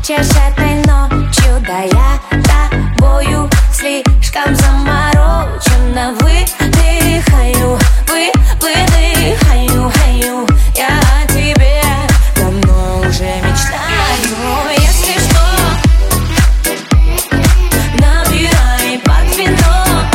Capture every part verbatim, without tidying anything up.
хочешь этой ночью, да я тобою слишком заморочена. Выдыхаю, вы, выдыхаю, хаю. Я о тебе давно уже мечтаю. Если что, набирай под вино,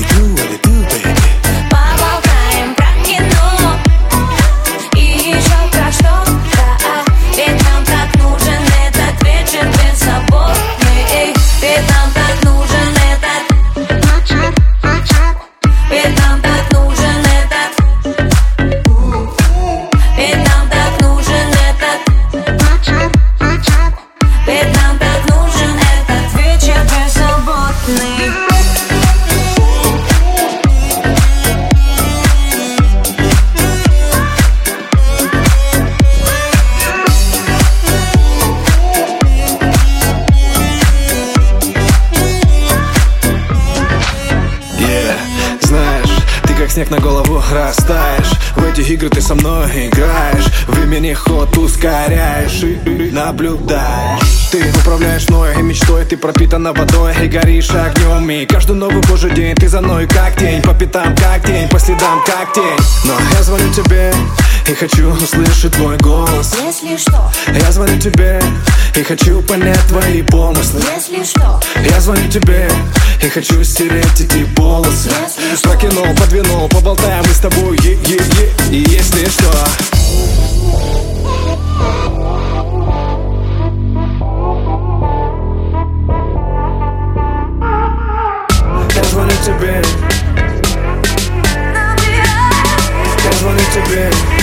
поболтаем про кино и еще про что-то. Ведь нам так нужен этот вечер беззаботный. Ведь нам так нужен этот вечер, вечер. Ведь нам так нужен этот. Ведь нам так нужен этот вечер, вечер. Ведь нам так нужен этот вечер беззаботный. Как снег на голову растаешь, в эти игры ты со мной играешь, времени ход ускоряешь и наблюдаешь. Ты управляешь мной и мечтой, ты пропитана водой и горишь огнем. И каждый новый божий день ты за мной как тень, по пятам как тень, по следам как тень. Но я звоню тебе и хочу услышать твой голос. Если что, я звоню тебе и хочу понять твои помыслы. Если что, я звоню тебе и хочу стереть эти полосы. Прокинул, подвинул, поболтаем мы с тобой, е-е-е. И если что, я звоню тебе, я звоню тебе.